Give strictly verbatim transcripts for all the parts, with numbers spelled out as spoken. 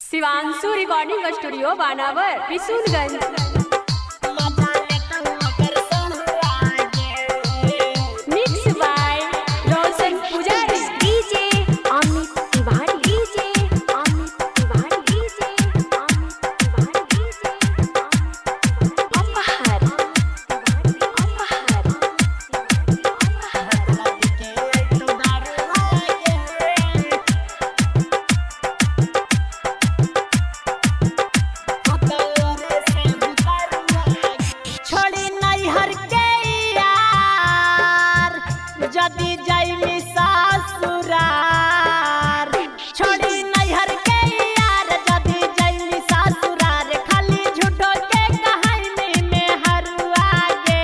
Shivanshu recording studio बानावर बिशुनगंज। जदी जाइमी ससुरार छोड़ी नैहर के यार, जदी जाइमी ससुरार खाली झूठो के कहानी में हरुआ गे।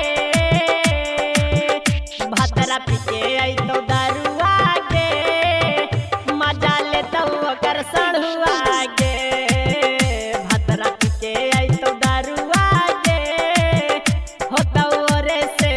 भतरा पीके आई तो दारुआ गे, मजा ले तो ओकर सड़ुआ गे। भतरा पीके आई तो दारुआ गे, होता ओरे से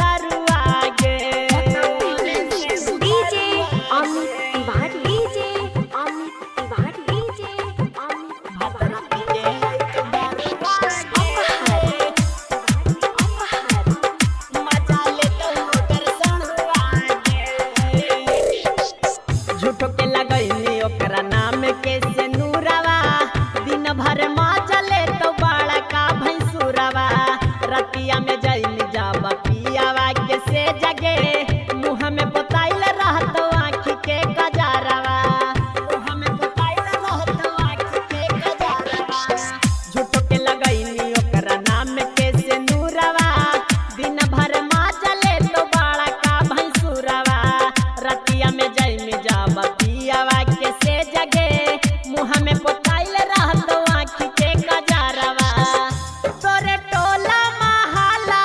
झूठो के लगैनी ओकरा नाम के से नूरावा, दिन भर मजा ले तो बड़ा का भैंसुरावा। रतिया में जइनी जाबा पियावा के से जगे, मुँह में बताइल रहत आँख के गजारवा। मुँह में बताइल रहत आँख के गजारवा। झूठो के लगैनी ओकरा नाम के से नूरावा, दिन भर मजा ले तो बड़ा का भैंसुरावा। रतिया में जइनी जाबा पियावा के से जगे, मुँह में पोताइल रहत आँख के गजारवा। तोरे टोला महला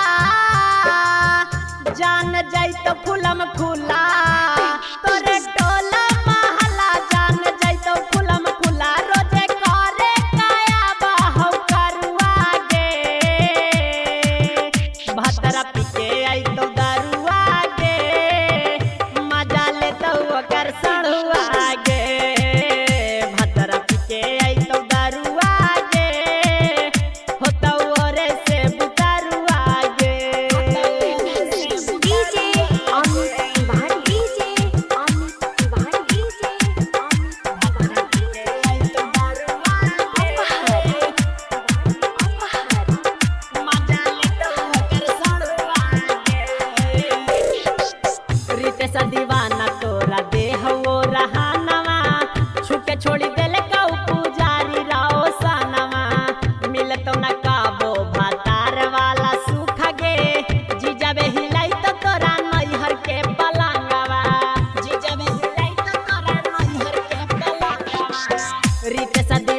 जान जाई तो फुलम फुला, तोरे टोला महला जान जाई तो फुलम फुला। रोजे करे काया बाहु करुआ गे, भतरा पीके आई तो दारुआ गे, मजा ले तो ओकर सड़ुआ गे। भतरा पीके आई तो दारुआ गे, होता ओरे से बुतारुआ गे। रितेश दीवाना तोरा देह वो रहानवा, छुके छोड़ी देले काऊ पुजारी राओ सानवा। मिलतो न काबो भातार वाला सुख गे, जीजाबे हिलाई तो तोरा नैहर के पलंगवा। जीजाबे हिलाई तो तोरा नैहर के पलंगवा। रितेश